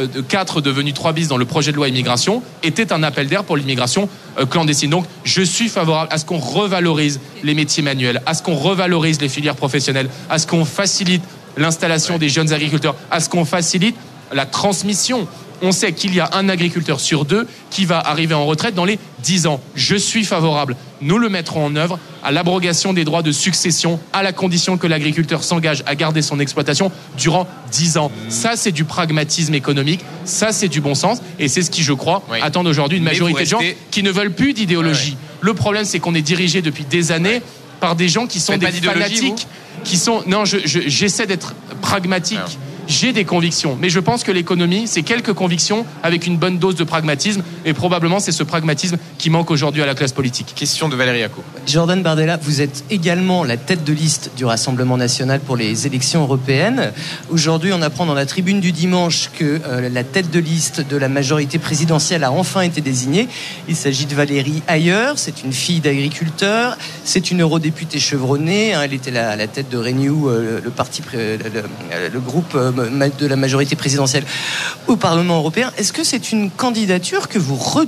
4 devenu 3 bis dans le projet de loi immigration était un appel d'air pour l'immigration clandestine. Donc je suis favorable à ce qu'on revalorise les métiers manuels, à ce qu'on revalorise les filières professionnelles, à ce qu'on facilite l'installation des jeunes agriculteurs, à ce qu'on facilite la transmission. On sait qu'il y a un agriculteur sur 2 qui va arriver en retraite dans les 10 ans. Je suis favorable. Nous le mettrons en œuvre à l'abrogation des droits de succession à la condition que l'agriculteur s'engage à garder son exploitation durant 10 ans. Ça, c'est du pragmatisme économique. Ça, c'est du bon sens. Et c'est ce qui, je crois, attendent aujourd'hui une majorité de gens qui ne veulent plus d'idéologie. Le problème, c'est qu'on est dirigé depuis des années par des gens qui sont des fanatiques, qui sont... Non, j'essaie d'être pragmatique. Alors. J'ai des convictions, mais je pense que l'économie, c'est quelques convictions avec une bonne dose de pragmatisme, et probablement c'est ce pragmatisme qui manque aujourd'hui à la classe politique. Question de Valérie Acco. Jordan Bardella, vous êtes également la tête de liste du Rassemblement national pour les élections européennes. Aujourd'hui, on apprend dans la tribune du dimanche que la tête de liste de la majorité présidentielle a enfin été désignée. Il s'agit de Valérie Ayer, c'est une fille d'agriculteur, c'est une eurodéputée chevronnée, elle était la tête de Renew, le groupe de la majorité présidentielle au Parlement européen. Est-ce que c'est une candidature que vous redoutez ?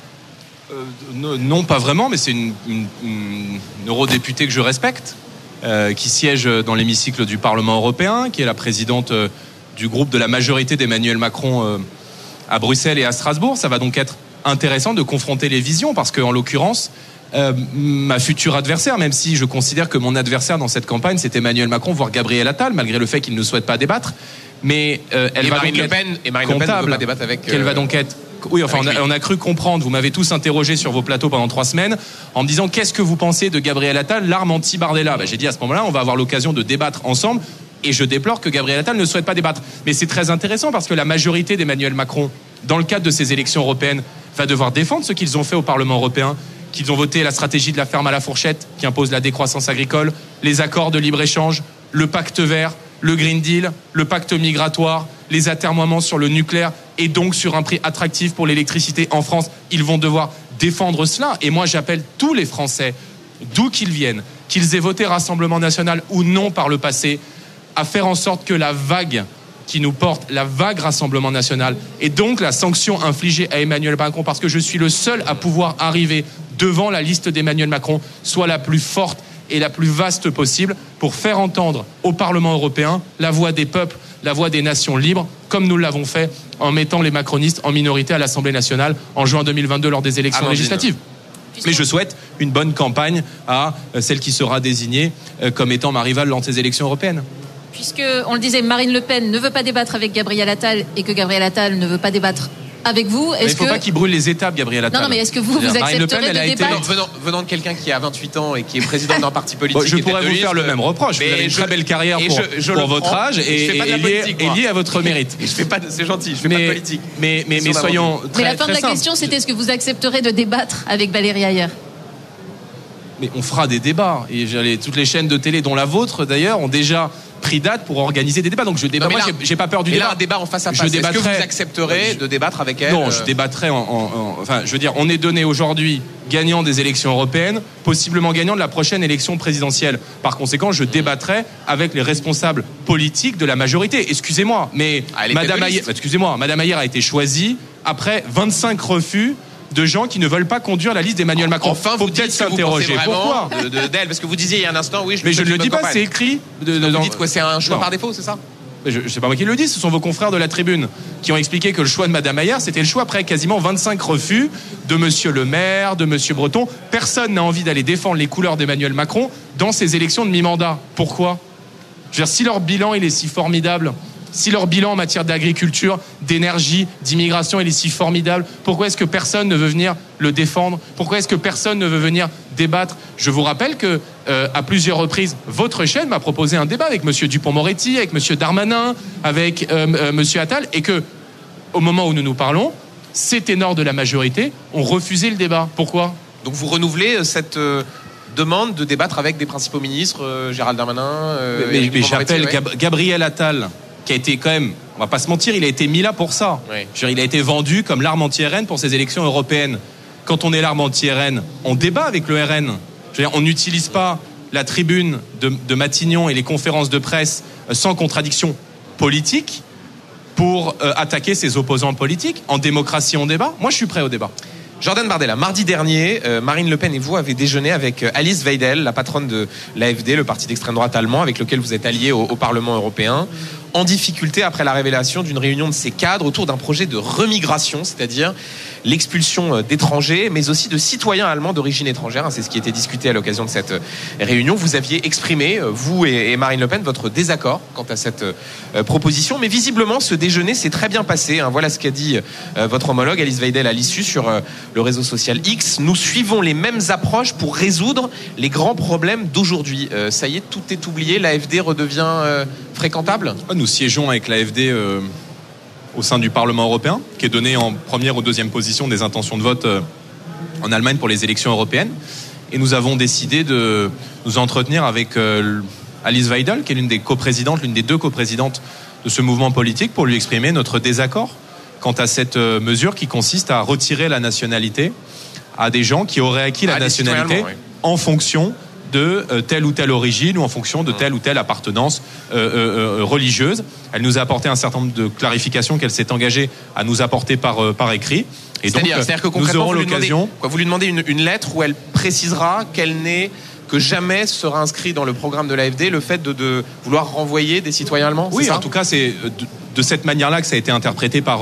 Non, pas vraiment, mais c'est une eurodéputée que je respecte, qui siège dans l'hémicycle du Parlement européen, qui est la présidente du groupe de la majorité d'Emmanuel Macron à Bruxelles et à Strasbourg. Ça va donc être intéressant de confronter les visions, parce qu'en l'occurrence, ma future adversaire, même si je considère que mon adversaire dans cette campagne c'est Emmanuel Macron, voire Gabriel Attal, malgré le fait qu'il ne souhaite pas débattre, mais elle va Marine donc Le Pen, et Marine Le Pen ne veut pas débattre avec. Qu'elle va donc être. Oui, enfin, on a cru comprendre. Vous m'avez tous interrogé sur vos plateaux pendant 3 semaines en me disant qu'est-ce que vous pensez de Gabriel Attal, l'arme anti-Bardella. J'ai dit à ce moment-là, on va avoir l'occasion de débattre ensemble. Et je déplore que Gabriel Attal ne souhaite pas débattre. Mais c'est très intéressant parce que la majorité d'Emmanuel Macron, dans le cadre de ces élections européennes, va devoir défendre ce qu'ils ont fait au Parlement européen, qu'ils ont voté la stratégie de la ferme à la fourchette qui impose la décroissance agricole, les accords de libre-échange, le pacte vert, le Green Deal, le pacte migratoire, les atermoiements sur le nucléaire et donc sur un prix attractif pour l'électricité en France. Ils vont devoir défendre cela. Et moi, j'appelle tous les Français, d'où qu'ils viennent, qu'ils aient voté Rassemblement national ou non par le passé, à faire en sorte que la vague qui nous porte, la vague Rassemblement national, et donc la sanction infligée à Emmanuel Macron, parce que je suis le seul à pouvoir arriver devant la liste d'Emmanuel Macron, soit la plus forte et la plus vaste possible pour faire entendre au Parlement européen la voix des peuples, la voix des nations libres, comme nous l'avons fait en mettant les macronistes en minorité à l'Assemblée nationale en juin 2022 lors des élections législatives. Mais je souhaite une bonne campagne à celle qui sera désignée comme étant ma rivale lors des élections européennes. Puisque, on le disait, Marine Le Pen ne veut pas débattre avec Gabriel Attal et que Gabriel Attal ne veut pas débattre avec vous. Il ne faut pas qu'il brûle les étapes, Gabriel Attal. Non, mais est-ce que vous accepterez de débattre venant de quelqu'un qui a 28 ans et qui est président d'un parti politique? Je pourrais vous faire le même reproche. Vous avez une très belle carrière pour votre âge et lié à votre mérite. C'est gentil, je fais pas de politique. Mais soyons très, mais la fin de la question, c'était est-ce que vous accepterez de débattre avec Valérie Hayer? Mais on fera des débats. Et toutes les chaînes de télé, dont la vôtre d'ailleurs, ont déjà pris date pour organiser des débats. Donc je débat. Moi, j'ai pas peur du débat. Là, un débat en face à face. Est-ce que vous accepterez de débattre avec elle? Non, je débattrai enfin, je veux dire, on est donné aujourd'hui gagnant des élections européennes, possiblement gagnant de la prochaine élection présidentielle. Par conséquent, je débattrai avec les responsables politiques de la majorité. Excusez-moi, mais Madame Hayer a été choisie après 25 refus de gens qui ne veulent pas conduire la liste d'Emmanuel Macron. Enfin, vous peut-être s'interroger. Pourquoi d'elle? Parce que vous disiez il y a un instant, oui, mais je ne le dis pas, c'est écrit. Vous dites quoi? C'est un choix par défaut, c'est ça? C'est pas moi qui le dis, ce sont vos confrères de la Tribune qui ont expliqué que le choix de Madame Hayer, c'était le choix après quasiment 25 refus de Monsieur Le Maire, de Monsieur Breton. Personne n'a envie d'aller défendre les couleurs d'Emmanuel Macron dans ces élections de mi-mandat. Pourquoi? Je veux dire, si leur bilan il est si formidable, si leur bilan en matière d'agriculture, d'énergie, d'immigration, il est si formidable, pourquoi est-ce que personne ne veut venir le défendre? Pourquoi est-ce que personne ne veut venir débattre? Je vous rappelle que à plusieurs reprises, votre chaîne m'a proposé un débat avec Monsieur Dupond-Moretti, avec Monsieur Darmanin, avec Monsieur Attal, et que au moment où nous nous parlons, ces ténors de la majorité ont refusé le débat. Pourquoi? Donc vous renouvelez cette demande de débattre avec des principaux ministres, Gérald Darmanin. Mais j'appelle Gabriel Attal, qui a été quand même, on va pas se mentir, il a été mis là pour ça. Oui. Je veux dire, il a été vendu comme l'arme anti-RN pour ces élections européennes. Quand on est l'arme anti-RN, on débat avec le RN. Je veux dire, on n'utilise pas la tribune de Matignon et les conférences de presse sans contradiction politique pour attaquer ses opposants politiques. En démocratie, on débat. Moi, je suis prêt au débat. Jordan Bardella, mardi dernier, Marine Le Pen et vous avez déjeuné avec Alice Weidel, la patronne de l'AfD, le parti d'extrême droite allemand, avec lequel vous êtes allié au Parlement européen, en difficulté après la révélation d'une réunion de ses cadres autour d'un projet de remigration, c'est-à-dire l'expulsion d'étrangers, mais aussi de citoyens allemands d'origine étrangère. C'est ce qui était discuté à l'occasion de cette réunion. Vous aviez exprimé, vous et Marine Le Pen, votre désaccord quant à cette proposition, mais visiblement ce déjeuner s'est très bien passé. Voilà ce qu'a dit votre homologue Alice Weidel à l'issue sur le réseau social X. Nous suivons les mêmes approches pour résoudre les grands problèmes d'aujourd'hui. Ça y est, tout est oublié, l'AfD redevient fréquentable? Nous siégeons avec l'AfD au sein du Parlement européen, qui est donné en première ou deuxième position des intentions de vote en Allemagne pour les élections européennes. Et nous avons décidé de nous entretenir avec Alice Weidel, qui est l'une des deux coprésidentes de ce mouvement politique, pour lui exprimer notre désaccord quant à cette mesure qui consiste à retirer la nationalité à des gens qui auraient acquis la nationalité en fonction de telle ou telle origine ou en fonction de telle ou telle appartenance religieuse. Elle nous a apporté un certain nombre de clarifications qu'elle s'est engagée à nous apporter par écrit. Et donc, c'est-à-dire que concrètement, vous lui demandez une lettre où elle précisera qu'elle n'est que jamais sera inscrit dans le programme de l'AfD le fait de vouloir renvoyer des citoyens allemands. Oui, en tout cas, c'est de cette manière-là que ça a été interprété par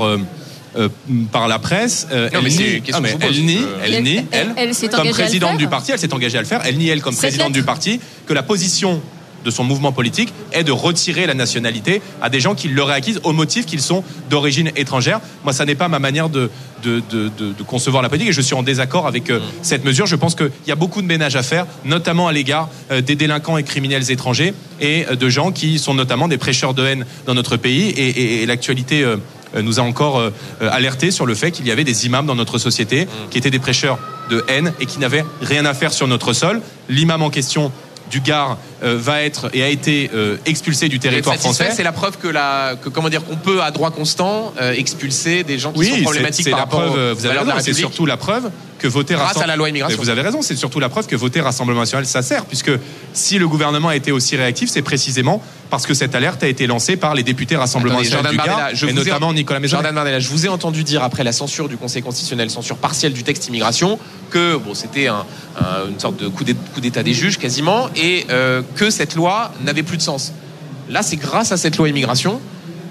la presse. Elle nie, comme présidente du parti, elle s'est engagée à le faire. Elle nie, elle, comme présidente du parti, que la position de son mouvement politique est de retirer la nationalité à des gens qui l'auraient acquise au motif qu'ils sont d'origine étrangère. Moi, ça n'est pas ma manière de concevoir la politique et je suis en désaccord avec cette mesure. Je pense qu'il y a beaucoup de ménage à faire, notamment à l'égard des délinquants et criminels étrangers et de gens qui sont notamment des prêcheurs de haine dans notre pays et l'actualité nous a encore alerté sur le fait qu'il y avait des imams dans notre société qui étaient des prêcheurs de haine et qui n'avaient rien à faire sur notre sol. L'imam en question du Gard va être et a été expulsé du territoire français. C'est la preuve qu'on peut à droit constant expulser des gens qui sont problématiques par rapport aux valeurs de la République. C'est surtout la preuve que voter grâce à la loi immigration. Vous avez raison, c'est surtout la preuve que voter Rassemblement national, ça sert, puisque si le gouvernement a été aussi réactif, c'est précisément parce que cette alerte a été lancée par les députés Rassemblement national du Gard, et notamment Nicolas Maisonnet. Jordan Bardella, je vous ai entendu dire après la censure du Conseil constitutionnel, censure partielle du texte immigration, que c'était une sorte de coup d'état des juges quasiment, et que cette loi n'avait plus de sens. Là, c'est grâce à cette loi immigration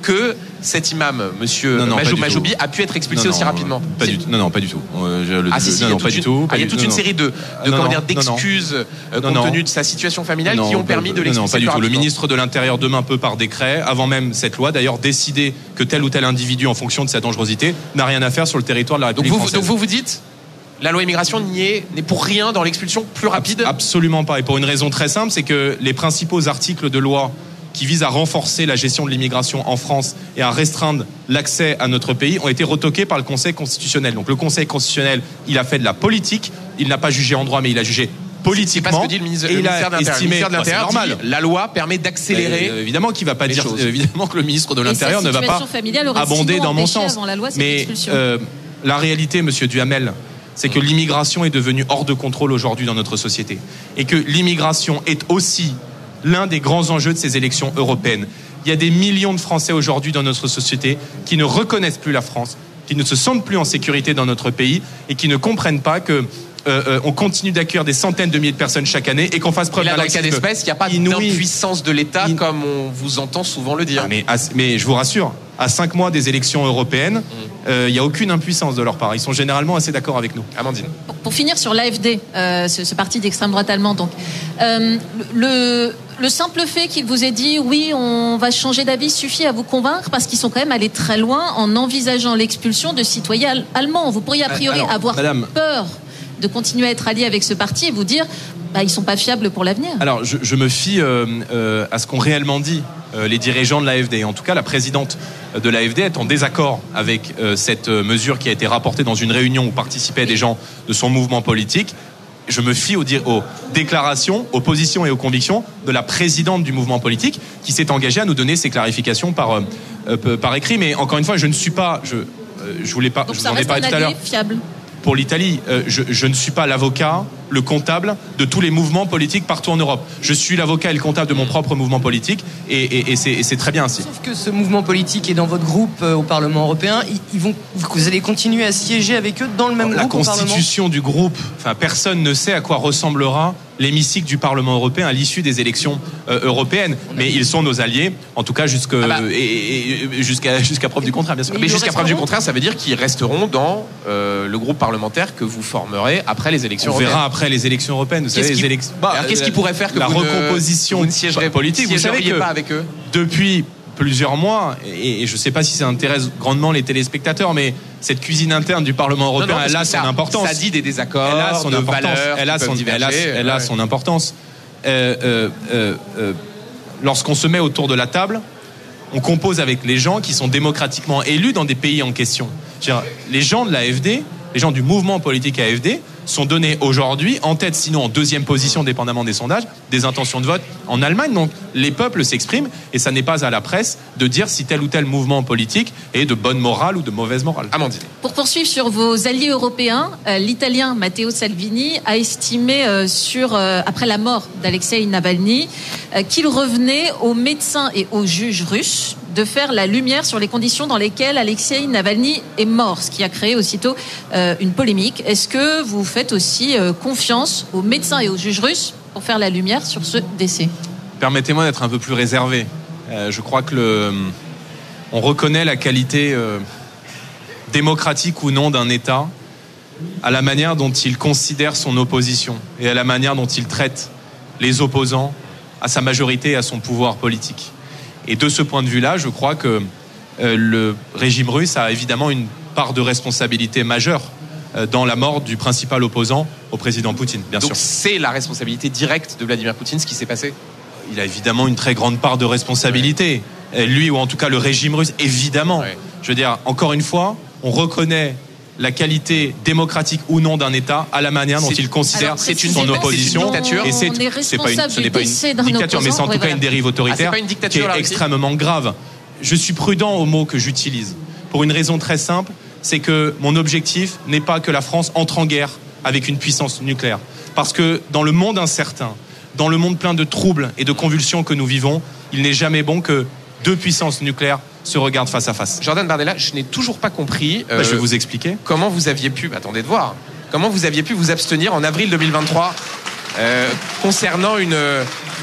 que cet imam, monsieur Majoubi, a pu être expulsé aussi rapidement? Pas du tout. Non, pas du tout. Pas du tout. Il y a toute une série d'excuses compte tenu de sa situation familiale qui ont permis de l'expulser. Non, pas du tout. Le ministre de l'Intérieur demain peut par décret, avant même cette loi d'ailleurs, décider que tel ou tel individu, en fonction de sa dangerosité, n'a rien à faire sur le territoire de la République française. Donc vous dites, la loi immigration n'est pour rien dans l'expulsion plus rapide? Absolument pas. Et pour une raison très simple, c'est que les principaux articles de loi qui visent à renforcer la gestion de l'immigration en France et à restreindre l'accès à notre pays ont été retoqués par le Conseil constitutionnel. Donc le Conseil constitutionnel, il a fait de la politique, il n'a pas jugé en droit, mais il a jugé politiquement. C'est pas ce que dit le ministère de l'Intérieur. Le ministère de l'Intérieur dit, la loi permet d'accélérer. Évidemment qu'il va pas dire, évidemment que le ministre de l'Intérieur ne va pas abonder dans mon sens. Mais la réalité, monsieur Duhamel, c'est que l'immigration est devenue hors de contrôle aujourd'hui dans notre société. Et que l'immigration est aussi l'un des grands enjeux de ces élections européennes. Il y a des millions de Français aujourd'hui dans notre société qui ne reconnaissent plus la France, qui ne se sentent plus en sécurité dans notre pays et qui ne comprennent pas que on continue d'accueillir des centaines de milliers de personnes chaque année et qu'on fasse preuve d'un laxisme. Dans le cas d'espèce, il n'y a pas d'impuissance de l'État comme on vous entend souvent le dire. Mais je vous rassure, à 5 mois des élections européennes, il n'y a aucune impuissance de leur part. Ils sont généralement assez d'accord avec nous. Amandine. Pour finir sur l'AfD, ce parti d'extrême droite allemand, donc, le simple fait qu'il vous ait dit oui, on va changer d'avis suffit à vous convaincre, parce qu'ils sont quand même allés très loin en envisageant l'expulsion de citoyens allemands. Vous pourriez a priori avoir peur de continuer à être allié avec ce parti et vous dire ils sont pas fiables pour l'avenir. Alors je me fie à ce qu'ont réellement dit les dirigeants de l'AfD. En tout cas, la présidente de l'AfD est en désaccord avec cette mesure qui a été rapportée dans une réunion où participaient des gens de son mouvement politique. Je me fie aux déclarations, aux positions et aux convictions de la présidente du mouvement politique qui s'est engagée à nous donner ses clarifications par écrit. Mais encore une fois, je ne suis pas... Je voulais pas... Donc je ça vous en ai reste parlé un tout à l'heure. allié fiable. Pour l'Italie, je ne suis pas l'avocat, le comptable de tous les mouvements politiques partout en Europe. Je suis l'avocat et le comptable de mon propre mouvement politique et c'est très bien ainsi. Sauf que ce mouvement politique est dans votre groupe au Parlement européen. Vous allez continuer à siéger avec eux dans le même groupe au Parlement ? La constitution du groupe, personne ne sait à quoi ressemblera l'hémicycle du Parlement européen à l'issue des élections européennes. Mais ils sont nos alliés, en tout cas jusqu'à preuve du contraire, bien sûr. Mais jusqu'à preuve du contraire, ça veut dire qu'ils resteront dans le groupe parlementaire que vous formerez après les élections européennes. On verra après les élections européennes. Vous savez, qu'est-ce qui pourrait faire que la recomposition politique, vous savez que pas avec eux depuis plusieurs mois, et je ne sais pas si ça intéresse grandement les téléspectateurs, mais cette cuisine interne du Parlement européen, elle a son importance. Ça dit des désaccords, elle a son importance. Elle a son importance. Lorsqu'on se met autour de la table, on compose avec les gens qui sont démocratiquement élus dans des pays en question. Les gens de l'AfD, les gens du mouvement politique AfD, sont donnés aujourd'hui en tête, sinon en deuxième position, dépendamment des sondages, des intentions de vote en Allemagne. Donc les peuples s'expriment et ça n'est pas à la presse de dire si tel ou tel mouvement politique est de bonne morale ou de mauvaise morale. Amandine. Pour poursuivre sur vos alliés européens, l'Italien Matteo Salvini a estimé après la mort d'Alexei Navalny qu'il revenait aux médecins et aux juges russes de faire la lumière sur les conditions dans lesquelles Alexei Navalny est mort, ce qui a créé aussitôt une polémique. Est-ce que vous faites aussi confiance aux médecins et aux juges russes pour faire la lumière sur ce décès ? Permettez-moi d'être un peu plus réservé. Je crois que on reconnaît la qualité démocratique ou non d'un État à la manière dont il considère son opposition et à la manière dont il traite les opposants à sa majorité et à son pouvoir politique. Et de ce point de vue-là, je crois que le régime russe a évidemment une part de responsabilité majeure dans la mort du principal opposant au président Poutine, bien sûr. Donc c'est la responsabilité directe de Vladimir Poutine, ce qui s'est passé ? Il a évidemment une très grande part de responsabilité. Lui, ou en tout cas le régime russe, évidemment. Ouais. Je veux dire, encore une fois, on reconnaît la qualité démocratique ou non d'un État à la manière dont il considère son opposition. Et ce n'est pas une dictature, mais c'est en tout cas une dérive autoritaire qui est extrêmement grave. Je suis prudent aux mots que j'utilise pour une raison très simple, c'est que mon objectif n'est pas que la France entre en guerre avec une puissance nucléaire. Parce que dans le monde incertain, dans le monde plein de troubles et de convulsions que nous vivons, il n'est jamais bon que deux puissances nucléaires se regardent face à face. Jordan Bardella, je n'ai toujours pas compris. Je vais vous expliquer. Comment vous aviez pu, attendez de voir, comment vous aviez pu vous abstenir en avril 2023 concernant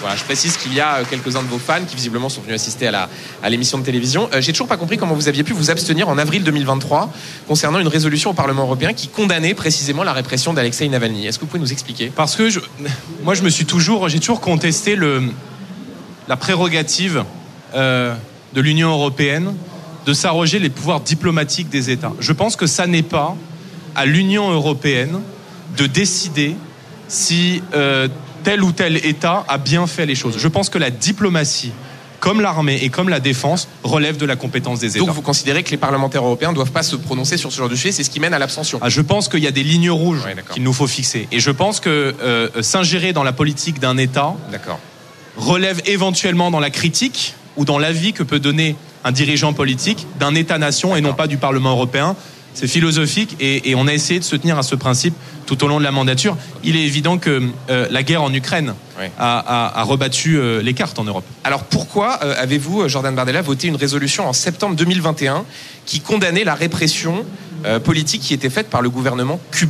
Voilà, je précise qu'il y a quelques-uns de vos fans qui visiblement sont venus assister à l'émission de télévision. J'ai toujours pas compris comment vous aviez pu vous abstenir en avril 2023 concernant une résolution au Parlement européen qui condamnait précisément la répression d'Alexeï Navalny. Est-ce que vous pouvez nous expliquer ? Parce que j'ai toujours contesté la prérogative de l'Union européenne de s'arroger les pouvoirs diplomatiques des États. Je pense que ça n'est pas à l'Union européenne de décider si tel ou tel État a bien fait les choses. Je pense que la diplomatie, comme l'armée et comme la défense, relève de la compétence des États. Donc vous considérez que les parlementaires européens ne doivent pas se prononcer sur ce genre de sujet, c'est ce qui mène à l'abstention ? Je pense qu'il y a des lignes rouges qu'il nous faut fixer. Et je pense que s'ingérer dans la politique d'un État relève éventuellement dans la critique ou dans l'avis que peut donner un dirigeant politique d'un État-nation et non pas du Parlement européen. C'est philosophique et on a essayé de se tenir à ce principe tout au long de la mandature. Il est évident que la guerre en Ukraine a rebattu les cartes en Europe. Alors pourquoi avez-vous, Jordan Bardella, voté une résolution en septembre 2021 qui condamnait la répression politique qui était faite par le gouvernement cubain ?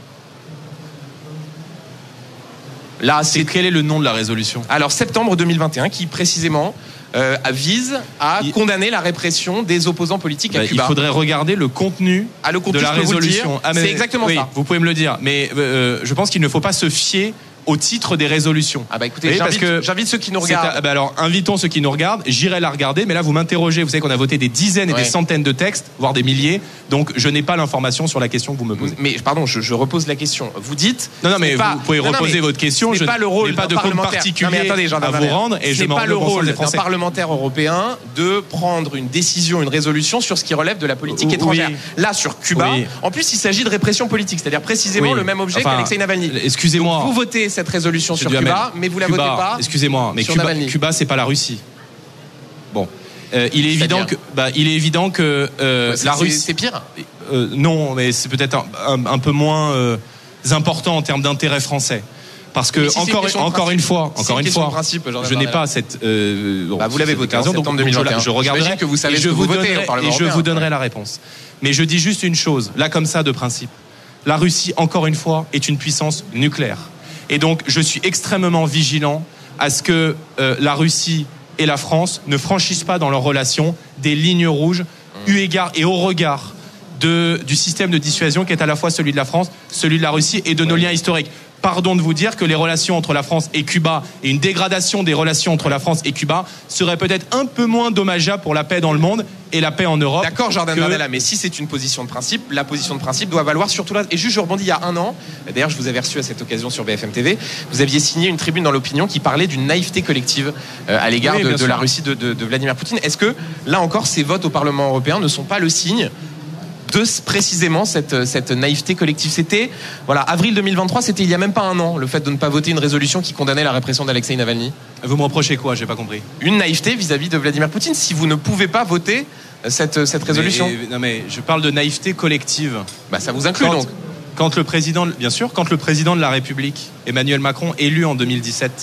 Là, quel est le nom de la résolution ? Alors septembre 2021 qui précisément vise à condamner la répression des opposants politiques à Cuba. Il faudrait regarder le contenu de la résolution. C'est exactement ça. Vous pouvez me le dire, mais je pense qu'il ne faut pas se fier au titre des résolutions. Écoutez, j'invite ceux qui nous regardent. Alors, invitons ceux qui nous regardent. J'irai la regarder, mais là, vous m'interrogez. Vous savez qu'on a voté des dizaines et des centaines de textes, voire des milliers. Donc, je n'ai pas l'information sur la question que vous me posez. Mais pardon, je repose la question. Vous dites. Non, mais vous pouvez reposer votre question. Je n'ai pas de compte particulier à vous rendre et je m'en pas le rôle d'un parlementaire européen de prendre une décision, une résolution sur ce qui relève de la politique étrangère. Là, sur Cuba, en plus, il s'agit de répression politique, c'est-à-dire précisément le même objet qu'Alexeï Navalny. Excusez-moi. Vous votez cette résolution sur Cuba, mais vous la votez pas. Excusez-moi, mais Cuba, c'est pas la Russie. Bon, il est évident que la Russie, c'est pire. Non, mais c'est peut-être un peu moins important en termes d'intérêt français. Parce que encore une fois, je n'ai pas cette. Vous l'avez voté en septembre 2021. Je regarderai que vous savez ce que vous votez au Parlement européen. Et je vous donnerai la réponse. Mais je dis juste une chose, là comme ça de principe. La Russie, encore une fois, est une puissance nucléaire. Et donc, je suis extrêmement vigilant à ce que la Russie et la France ne franchissent pas dans leurs relations des lignes rouges, eu égard et au regard du système de dissuasion qui est à la fois celui de la France, celui de la Russie et de nos liens historiques. Pardon de vous dire que les relations entre la France et Cuba et une dégradation des relations entre la France et Cuba serait peut-être un peu moins dommageable pour la paix dans le monde et la paix en Europe. D'accord, Jordan Bardella, mais si c'est une position de principe, la position de principe doit valoir surtout là. Et juste, je rebondis il y a un an. D'ailleurs, je vous avais reçu à cette occasion sur BFM TV. Vous aviez signé une tribune dans l'opinion qui parlait d'une naïveté collective à l'égard de la Russie de Vladimir Poutine. Est-ce que là encore, ces votes au Parlement européen ne sont pas le signe de précisément cette naïveté collective? C'était avril 2023, c'était il y a même pas un an, le fait de ne pas voter une résolution qui condamnait la répression d'Alexeï Navalny. Vous me reprochez quoi? J'ai pas compris. Une naïveté vis-à-vis de Vladimir Poutine si vous ne pouvez pas voter cette résolution. Mais je parle de naïveté collective. Ça vous inclut donc. Quand le président de la République, Emmanuel Macron, élu en 2017,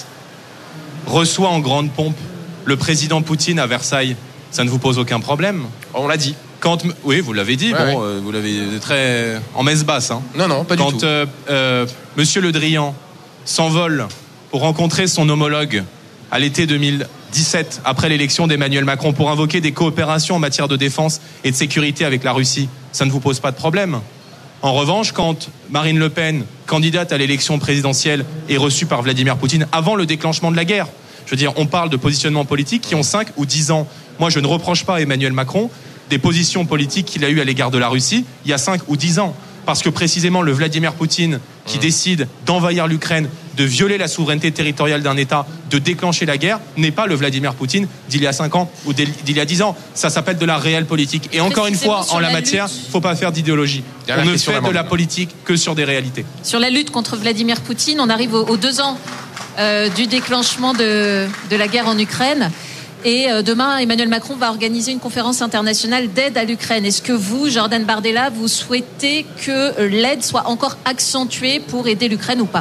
reçoit en grande pompe le président Poutine à Versailles, ça ne vous pose aucun problème? On l'a dit. Oui, vous l'avez dit. Vous l'avez très en messe basse. Hein. Non, pas du tout. Quand Monsieur Le Drian s'envole pour rencontrer son homologue à l'été 2017, après l'élection d'Emmanuel Macron, pour invoquer des coopérations en matière de défense et de sécurité avec la Russie, ça ne vous pose pas de problème. En revanche, quand Marine Le Pen, candidate à l'élection présidentielle, est reçue par Vladimir Poutine avant le déclenchement de la guerre, je veux dire, on parle de positionnements politiques qui ont 5 ou 10 ans. Moi, je ne reproche pas à Emmanuel Macron des positions politiques qu'il a eues à l'égard de la Russie il y a 5 ou 10 ans. Parce que précisément le Vladimir Poutine qui décide d'envahir l'Ukraine, de violer la souveraineté territoriale d'un État, de déclencher la guerre, n'est pas le Vladimir Poutine d'il y a 5 ans ou d'il y a 10 ans. Ça s'appelle de la réelle politique. Et encore une fois, en la matière, il ne faut pas faire d'idéologie. On ne fait de la politique que sur des réalités. Sur la lutte contre Vladimir Poutine, on arrive aux 2 ans du déclenchement de la guerre en Ukraine. Et demain, Emmanuel Macron va organiser une conférence internationale d'aide à l'Ukraine. Est-ce que vous, Jordan Bardella, vous souhaitez que l'aide soit encore accentuée pour aider l'Ukraine ou pas?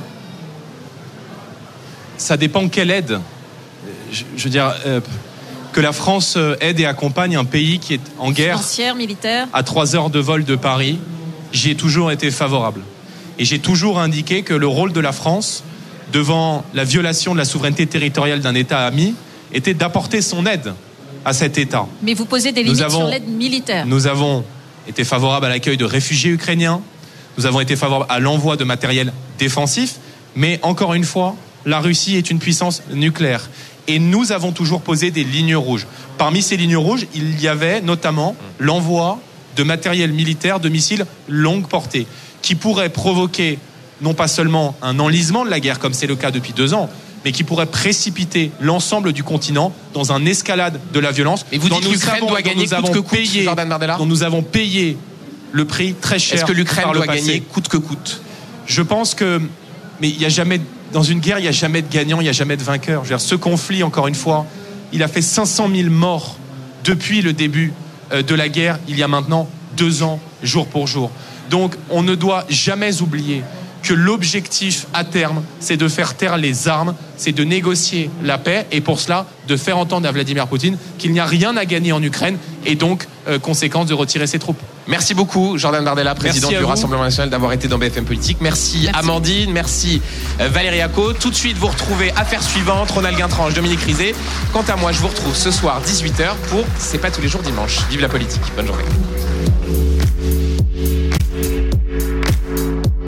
Ça dépend quelle aide. Je veux dire, que la France aide et accompagne un pays qui est en guerre, financière, militaire, à 3 heures de vol de Paris, j'y ai toujours été favorable. Et j'ai toujours indiqué que le rôle de la France devant la violation de la souveraineté territoriale d'un État ami était d'apporter son aide à cet État. Mais vous posez des limites sur l'aide militaire. Nous avons été favorables à l'accueil de réfugiés ukrainiens, nous avons été favorables à l'envoi de matériel défensif, mais encore une fois, la Russie est une puissance nucléaire. Et nous avons toujours posé des lignes rouges. Parmi ces lignes rouges, il y avait notamment l'envoi de matériel militaire, de missiles longue portée, qui pourrait provoquer non pas seulement un enlisement de la guerre, comme c'est le cas depuis 2 ans, mais qui pourrait précipiter l'ensemble du continent dans une escalade de la violence. Et vous dites que l'Ukraine doit gagner coûte que coûte, Jordan Bardella ? Dont nous avons payé le prix très cher. Est-ce que l'Ukraine doit gagner coûte que coûte ? Je pense que... Mais il n'y a jamais... Dans une guerre, il n'y a jamais de gagnant, il n'y a jamais de vainqueur. Je veux dire, ce conflit, encore une fois, il a fait 500 000 morts depuis le début de la guerre, il y a maintenant 2 ans, jour pour jour. Donc, on ne doit jamais oublier que l'objectif à terme, c'est de faire taire les armes, c'est de négocier la paix et pour cela, de faire entendre à Vladimir Poutine qu'il n'y a rien à gagner en Ukraine et donc, conséquence, de retirer ses troupes. Merci beaucoup, Jordan Bardella, président du Rassemblement National, d'avoir été dans BFM Politique. Merci Amandine, merci Valérie Acco. Tout de suite, vous retrouvez Affaires suivantes, Ronald Guintranche, Dominique Rizet. Quant à moi, je vous retrouve ce soir 18h pour C'est pas tous les jours dimanche. Vive la politique, bonne journée.